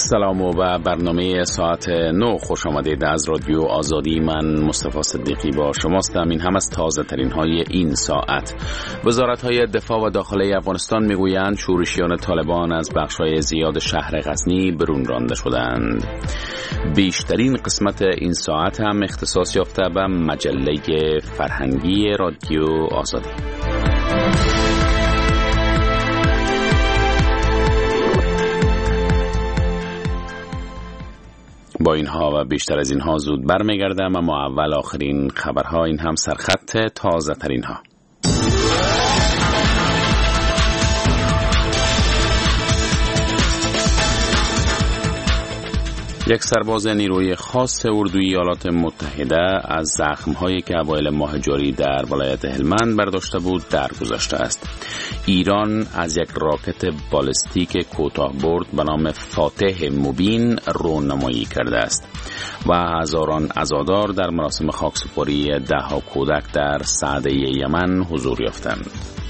سلام و برنامه ساعت 9 خوش آمدید از رادیو آزادی. من مصطفی صدیقی با شماستم. این هم از تازه ترین های این ساعت. وزارت های دفاع و داخلی افغانستان میگویند شورشیان طالبان از بخش‌های زیاد شهر غزنی برون رانده شدند. بیشترین قسمت این ساعت هم اختصاص یافته به مجله فرهنگی رادیو آزادی. با اینها و بیشتر از اینها زود برمیگردم، اما اول آخرین خبرها، این هم سرخط تازه ترین ها. یک سرباز نیروی خاص اردوی ایالات متحده از زخم‌هایی که اوایل ماه جاری در ولایت هلمند برداشته بود درگذشته است. ایران از یک راکت بالستیک کوتاه‌برد به نام فاتح مبین رونمایی کرده است و هزاران عزادار در مراسم خاکسپاری ده‌ها کودک در صعده یمن حضور یافتند.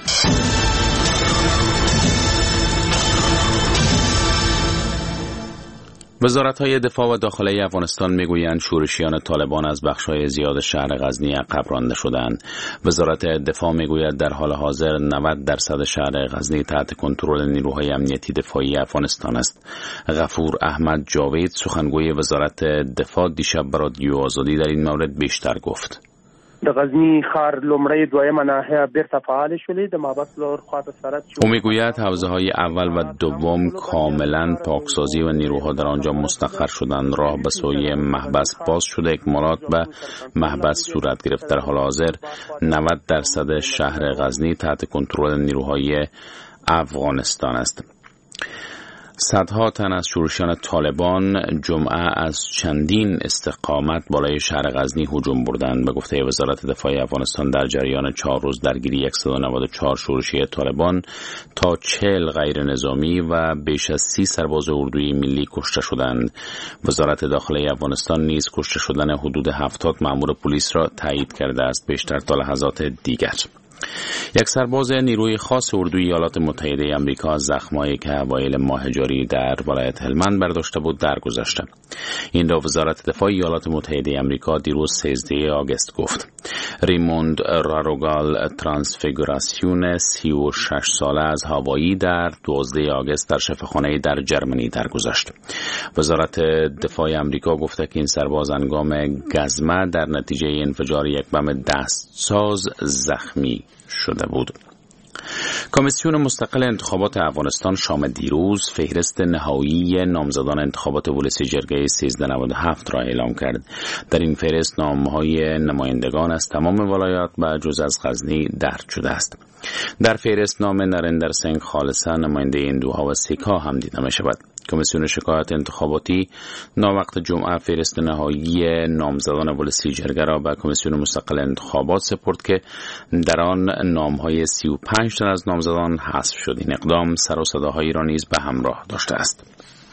وزارت‌های دفاع و داخلی افغانستان میگویند شورشیان طالبان از بخش‌های زیاد شهر غزنی عقب رانده شدند. وزارت دفاع میگوید در حال حاضر 90% شهر غزنی تحت کنترل نیروهای امنیتی دفاعی افغانستان است. غفور احمد جاوید سخنگوی وزارت دفاع دیشب به رادیو آزادی در این مورد بیشتر گفت. د غزنی ښار لومړی دویمه ناحیه بیرته فعال شولې د مابس لور خواته سرد شو. او میگوید حوزه‌های اول و دوم کاملا پاکسازی و نیروها در آنجا مستقر شدند. راه به سوی محبس باز شده، اکمالات به محبس صورت گرفت. در حال حاضر 90% شهر غزنی تحت کنترل نیروهای افغانستان است. صدها تن از شورشیان طالبان جمعه از چندین استقامت بالای شهر غزنی هجوم بردند. به گفته وزارت دفاع افغانستان در جریان 4 روز درگیری 194 شورشی طالبان تا 40 غیر نظامی و بیش از 30 سرباز اردوی ملی کشته شدند. وزارت داخلی افغانستان نیز کشته شدن حدود 70 مأمور پلیس را تایید کرده است، بیشتر تا لحظات دیگر. یک سرباز نیروی خاص اردوی ایالات متحده آمریکا از زخم‌هایی که اوایل ماه جاری در ولایت هلمند برداشته بود درگذشته. این را وزارت دفاع ایالات متحده آمریکا دیروز 13 آگوست گفت. ریموند راروگال ترانسفیگوراسیون 36 ساله از هاوایی در 12 آگوست در شفاخانه در جرمنی درگذشت. وزارت دفاع آمریکا گفته که این سرباز هنگام گزمه در نتیجه انفجار یک بم دستساز زخمی شده بود. کمیسیون مستقل انتخابات افغانستان شام دیروز فهرست نهایی نامزدان انتخابات ولسی جرگه 1397 را اعلام کرد. در این فهرست نامهای نمایندگان از تمام ولایات به جز از غزنی درج شده است. در فهرست نام نریندر سنگ خالصه نماینده هندوها و سیک‌ها هم دیده می شود. کمیسیون شکایات انتخاباتی ناوقت جمعه فهرست نهایی نامزدان ولسی جرگه را به کمیسیون مستقل انتخابات سپرد که در آن نامهای 35 تن از نامزدان حذف شد. این اقدام سر و صداهایی را نیز به همراه داشته است.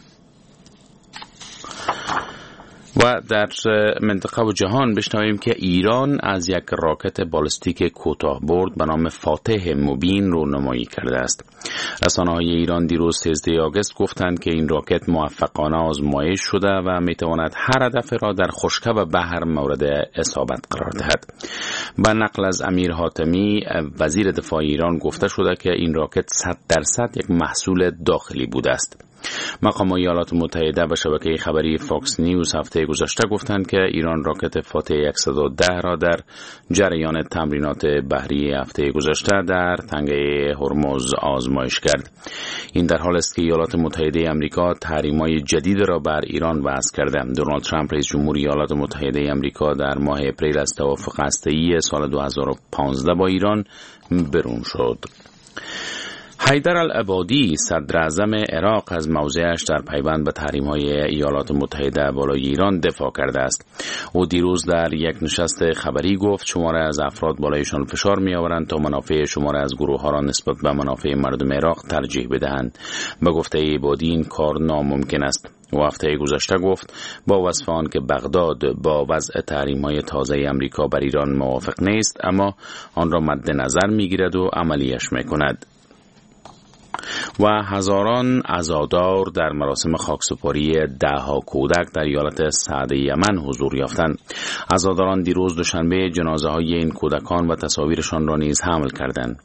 و در منطقه و جهان بشنویم که ایران از یک راکت بالستیک کوتاه‌برد به نام فاتح مبین رونمایی کرده است. رسانه‌های ایران دیروز 13 آگوست گفتند که این راکت موفقانه آزمایش شده و می‌تواند هر هدف را در خشکی و بحر مورد اصابت قرار دهد. به نقل از امیر حاتمی وزیر دفاع ایران گفته شده که این راکت 100% یک محصول داخلی بوده است. مقام ایالات متحده و شبکه خبری فاکس نیوز هفته گذشته گفتند که ایران راکت فاتح 110 را در جریان تمرینات بحری هفته گذشته در تنگه هرمز آزمایش کرد. این در حال است که ایالات متحده آمریکا تحریم‌های جدید را بر ایران وضع کرده. دونالد ترامپ رئیس جمهور ایالات متحده آمریکا در ماه اپریل از توافق هسته‌ای سال 2015 با ایران برون شد. حیدر العبادی صدر اعظم عراق از موضعش در پیوند به تحریم‌های ایالات متحده بالای ایران دفاع کرده است. او دیروز در یک نشست خبری گفت شماره از افراد بالایشان فشار می‌آورند تا منافع شماره از گروه‌ها را نسبت به منافع مردم عراق ترجیح بدهند. به گفته عبادی این کار ناممکن است. و هفته گذشته گفت با وصف آن که بغداد با وضع تحریم‌های تازه آمریکا بر ایران موافق نیست، اما آن را مد نظر می‌گیرد و عملیش می‌کند. و هزاران عزادار در مراسم خاکسپاری دهها کودک در ایالت سعد یمن حضور یافتند. عزاداران دیروز دوشنبه جنازه های این کودکان و تصاویرشان را نیز حمل کردند.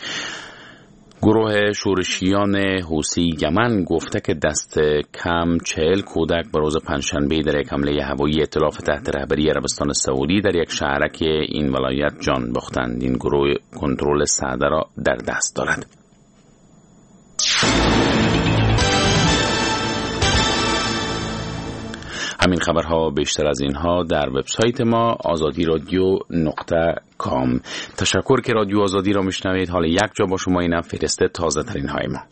گروه شورشیان حوثی یمن گفته که دست کم 40 کودک به روز پنجشنبه در یک حمله هوایی ائتلاف تحت رهبری عربستان سعودی در یک شهرک این ولایت جان باختند. این گروه کنترل سعده را در دست دارد. همین خبرها بیشتر از اینها در وبسایت ما azadiradio.com. تشکر که رادیو آزادی را میشنوید. حالا یک جا با شما اینم فهرست تازه ترین های ما.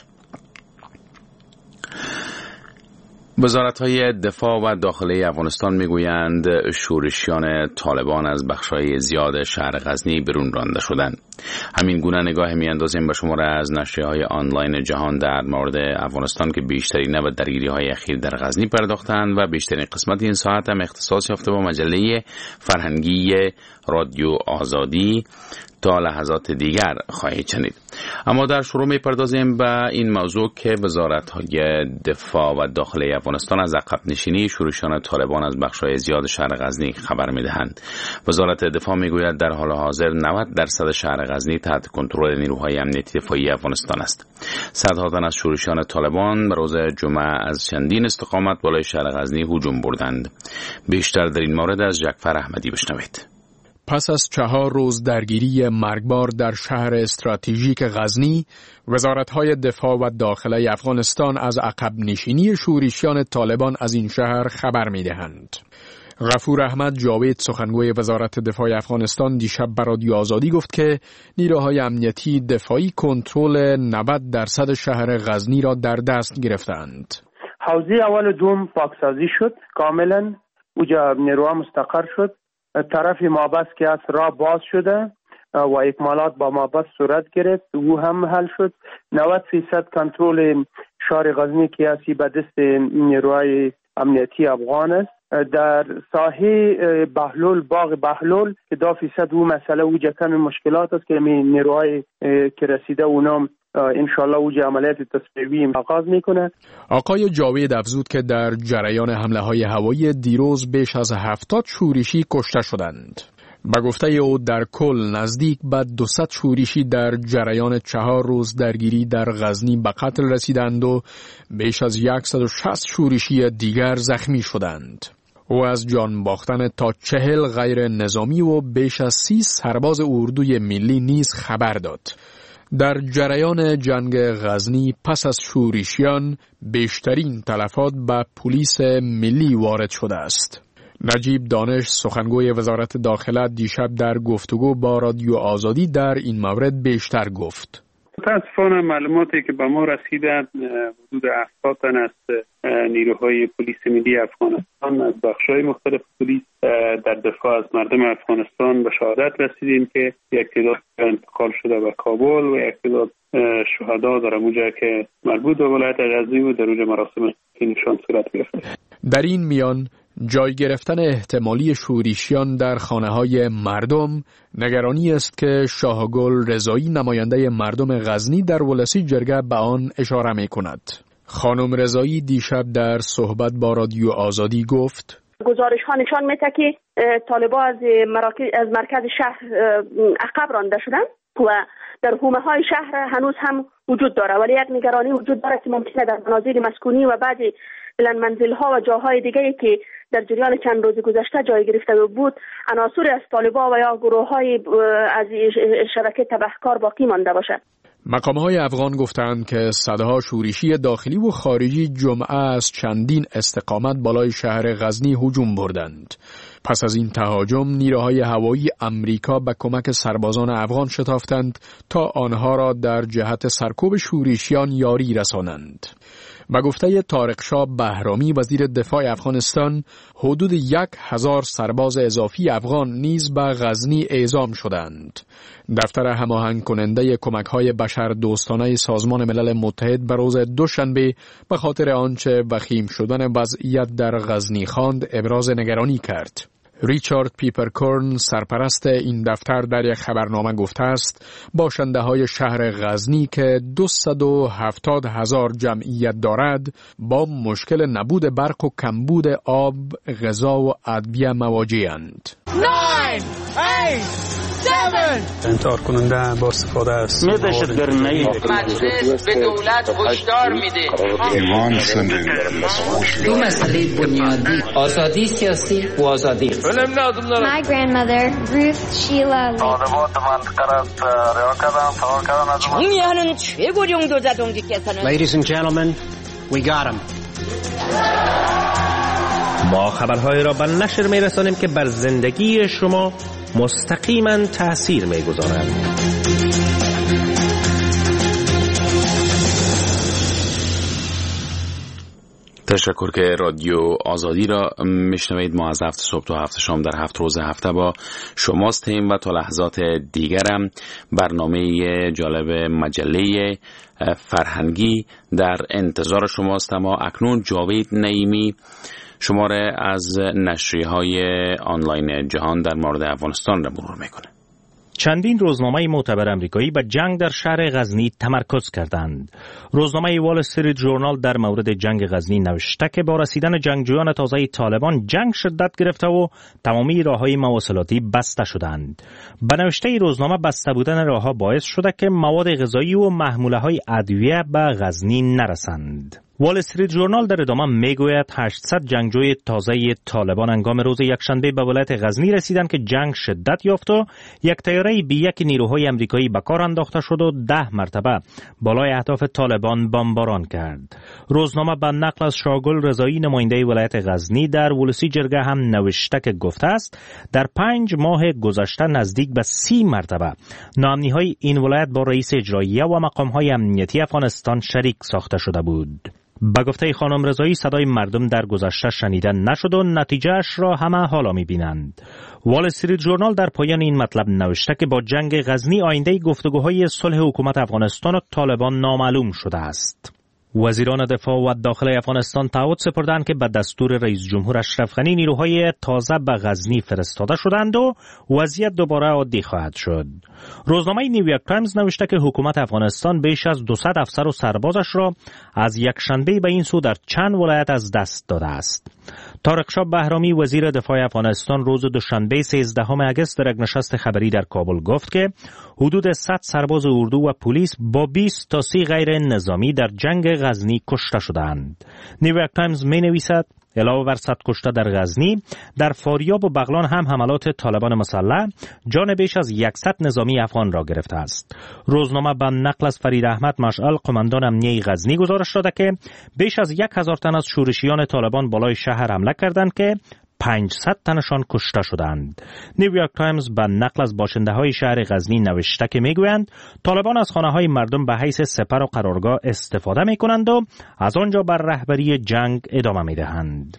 وزارت‌های دفاع و داخلی افغانستان میگویند شورشیان طالبان از بخش‌های زیاد شهر غزنی برون رانده شدند. همین گونه نگاه می‌اندازیم به شماره از نشریه‌های آنلاین جهان در مورد افغانستان که بیشترین و درگیری‌های اخیر در غزنی پرداختند و بیشترین قسمت این ساعت هم اختصاص یافته با مجله فرهنگی رادیو آزادی. تا لحظات دیگر خواهید شنید. اما در شروع می‌پردازیم به این موضوع که وزارت‌های دفاع و داخلی افغانستان از عقب نشینی شورشیان طالبان از بخش‌های زیاد شهر غزنی خبر می‌دهند. وزارت دفاع می‌گوید در حال حاضر 90% شهر غزنی تحت کنترل نیروهای امنیتی دفاعی افغانستان است. صدها تن از شورشیان طالبان به روز جمعه از چندین استقامت بالای شهر غزنی هجوم بردند. بیشتر در این مورد از جعفر احمدی بشنوید. پس از 4 روز درگیری مرگبار در شهر استراتژیک غزنی، وزارت‌های دفاع و داخلی افغانستان از عقب نشینی شورشیان طالبان از این شهر خبر می‌دهند. غفور احمد جاوید سخنگوی وزارت دفاع افغانستان دیشب به رادیو آزادی گفت که نیروهای امنیتی دفاعی کنترل 90% شهر غزنی را در دست گرفتند. حوزه اول دوم پاکسازی شد، کاملا اونجا نیروها مستقر شد. طرف مابس که از راه باز شده و اکمالات با مابس صورت گرفت، او هم حل شد. 90% کنترل شهر غزنی که اسی به دست نیروهای امنیتی افغان است. در ساحه بهلول، باغ بهلول که 2% او مسئله او کمی مشکلات است که نیروهای که رسیده اونام انشالله اوج عملیات تصفیه‌ای آغاز میکنه. آقای جاوید افزود که در جریان حمله های هوایی دیروز بیش از 70 شورشی کشته شدند. به گفته او در کل نزدیک به 200 شورشی در جریان 4 روز درگیری در غزنی به قتل رسیدند و بیش از 160 شورشی دیگر زخمی شدند. او از جان باختن تا 40 غیر نظامی و بیش از 30 سرباز اردوی ملی نیز خبر داد. در جریان جنگ غزنی پس از شورشیان بیشترین تلفات به پلیس ملی وارد شده است. نجیب دانش سخنگوی وزارت داخله دیشب در گفتگو با رادیو آزادی در این مورد بیشتر گفت. متاسفانه معلوماتی که به ما رسیده حدود 70 تن از نیروهای پلیس ملی افغانستان از بخش‌های مختلف پلیس در دفاع از مردم افغانستان به شهادت رسیدیم که یک تعداد انتقال شده به کابل و یک تعداد شهدا در اونجا که مربوط به ولایت غزنی و در اونجا مراسم نشان صورت گرفت. در این میان جای گرفتن احتمالی شورشیان در خانه‌های مردم نگرانی است که شاهگل رضایی نماینده مردم غزنی در ولسی جرگه به آن اشاره می‌کند. خانم رضایی دیشب در صحبت با رادیو آزادی گفت: گزارش‌ها نشان می‌دهد که طالبان از مرکز شهر عقب رانده شدند و در حومه‌های شهر هنوز هم وجود داره، ولی یک نگرانی وجود داره که ممکنه در منازل مسکونی و بعضی بلند منزل‌ها و جاهای دیگری که در جریان چند روز گذشته جای گرفته بود عناصری از طالبان و یا گروه‌های از شبکه تبهکار باقی مانده باشد. مقام‌های افغان گفتند که صدها شورشی داخلی و خارجی جمعه از چندین استقامت بالای شهر غزنی هجوم بردند. پس از این تهاجم نیروهای هوایی امریکا به کمک سربازان افغان شتافتند تا آنها را در جهت سرکوب شورشیان یاری رسانند. به گفته طارق شاه بهرامی وزیر دفاع افغانستان، حدود 1000 سرباز اضافی افغان نیز به غزنی اعزام شدند. دفتر هماهنگ کننده کمک‌های بشردوستانه سازمان ملل متحد به روز دوشنبه به خاطر آنچه وخیم شدن وضعیت در غزنی خواند ابراز نگرانی کرد. ریچارد پیپرکورن سرپرست این دفتر در یک خبرنامه گفته است باشنده های شهر غزنی که 270,000 جمعیت دارد با مشکل نبود برق و کمبود آب، غذا و ادویه مواجه‌اند. 9 8 7 انتحار کننده با استفاده است. مجلس به دولت هشدار میده. دو مسئله بنیادی آزادی سیاسی و آزادی. My grandmother Ruth Sheila 정의하는 최고령 도자동지께서는 Ladies and gentlemen, we got him. ما خبرهای را به نشر می‌رسانیم که بر زندگی شما مستقیما تأثیر می‌گذارند. تشکر که رادیو آزادی را میشنوید. ما از هفت صبح تا هفت شام در 7 روز هفته با شماستیم و تا لحظات دیگرم برنامه جالب مجله فرهنگی در انتظار شماست. اما اکنون جاوید نعیمی شماره از نشریه‌های آنلاین جهان در مورد افغانستان را مرور میکنه. چندین روزنامه معتبر امریکایی به جنگ در شهر غزنی تمرکز کردند. روزنامه وال استریت ژورنال در مورد جنگ غزنی نوشته که با رسیدن جنگجویان تازه طالبان جنگ شدت گرفته و تمامی راههای مواصلاتی بسته شدند. به نوشته روزنامه بسته بودن راهها باعث شده که مواد غذایی و محموله‌های ادویه به غزنی نرسند. وال استریت ژورنال در ادامه میگوید 800 جنگجوی تازه طالبان هنگام روز یکشنبه به ولایت غزنی رسیدند که جنگ شدت یافت و یک طیاره B-1 نیروهای امریکایی به کار انداخته شد و 10 مرتبه بالای اهداف طالبان بمباران کرد. روزنامه به نقل از شاگل رضایی نماینده ولایت غزنی در ولسی جرگه هم نوشته که گفته است در 5 ماه گذشته نزدیک به 30 مرتبه ناامنی‌های این ولایت با رئیس اجراییه و مقام‌های امنیتی افغانستان شریک ساخته شده بود. به گفته خانم رضایی صدای مردم در گذشته شنیدن نشد و نتیجهش را همه حالا می‌بینند. وال استریت ژورنال در پایان این مطلب نوشته که با جنگ غزنی آینده گفتگوهای صلح حکومت افغانستان و طالبان نامعلوم شده است. وزیران دفاع و داخلی افغانستان تعهد سپردند که به دستور رئیس جمهور اشرف غنی نیروهای تازه به غزنی فرستاده شدند و وضعیت دوباره عادی خواهد شد. روزنامه نیویورک تایمز نوشته که حکومت افغانستان بیش از 200 افسر و سربازش را از یکشنبه به این سو در چند ولایت از دست داده است. طارق شاه بهرامی وزیر دفاع افغانستان روز دوشنبه 13 اگست در یک نشست خبری در کابل گفت که حدود 100 سرباز اردو و پلیس با 20 تا 30 غیر نظامی در جنگ غزنی کشته شدند. نیویورک تایمز می نویسد علاوه بر 100 کشته در غزنی، در فاریاب و بغلان هم حملات طالبان مسلح جان بیش از 100 نظامی افغان را گرفته است. روزنامه به نقل از فرید احمد مشعل قماندان امنیه غزنی گزارش داده که بیش از 1000 تن از شورشیان طالبان بالای شهر حمله کردند که 500 تنشان کشته شدند. نیویورک تایمز به نقل از باشنده‌های شهر غزنی نوشته که میگویند طالبان از خانه‌های مردم به حیث سپر و قرارگاه استفاده می‌کنند و از آنجا بر رهبری جنگ ادامه می‌دهند.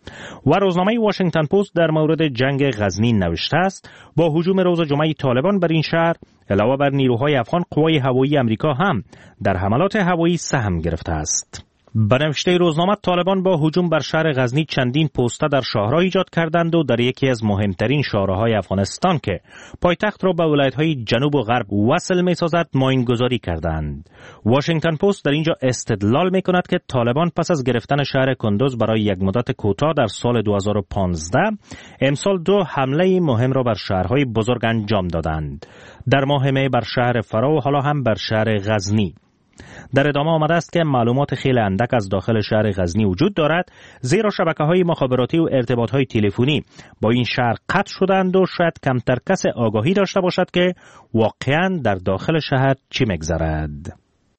و روزنامه واشنگتن پست در مورد جنگ غزنی نوشته است با هجوم روز جمعه طالبان بر این شهر علاوه بر نیروهای افغان قوای هوایی امریکا هم در حملات هوایی سهم گرفته است. به نوشته روزنامه طالبان با هجوم بر شهر غزنی چندین پوسته در شهرها ایجاد کردند و در یکی از مهمترین شهرهای افغانستان که پایتخت را به ولایت‌های جنوب و غرب وصل می‌سازد ماین‌گذاری کردند. واشنگتن پست در اینجا استدلال می‌کند که طالبان پس از گرفتن شهر کندوز برای یک مدت کوتاه در سال 2015 امسال 2 حمله مهم را بر شهرهای بزرگ انجام دادند. در ماه می بر شهر فرا و حالا هم بر شهر غزنی. در ادامه آمده است که معلومات خیلی اندک از داخل شهر غزنی وجود دارد، زیرا شبکه‌های مخابراتی و ارتباط‌های تلفنی با این شهر قطع شدند و شاید کمتر کس آگاهی داشته باشد که واقعاً در داخل شهر چی می‌گذرد.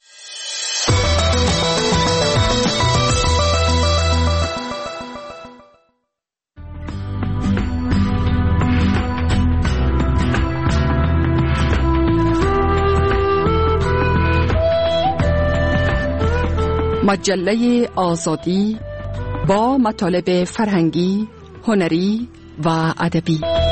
مجله آزادی با مطالب فرهنگی، هنری و ادبی.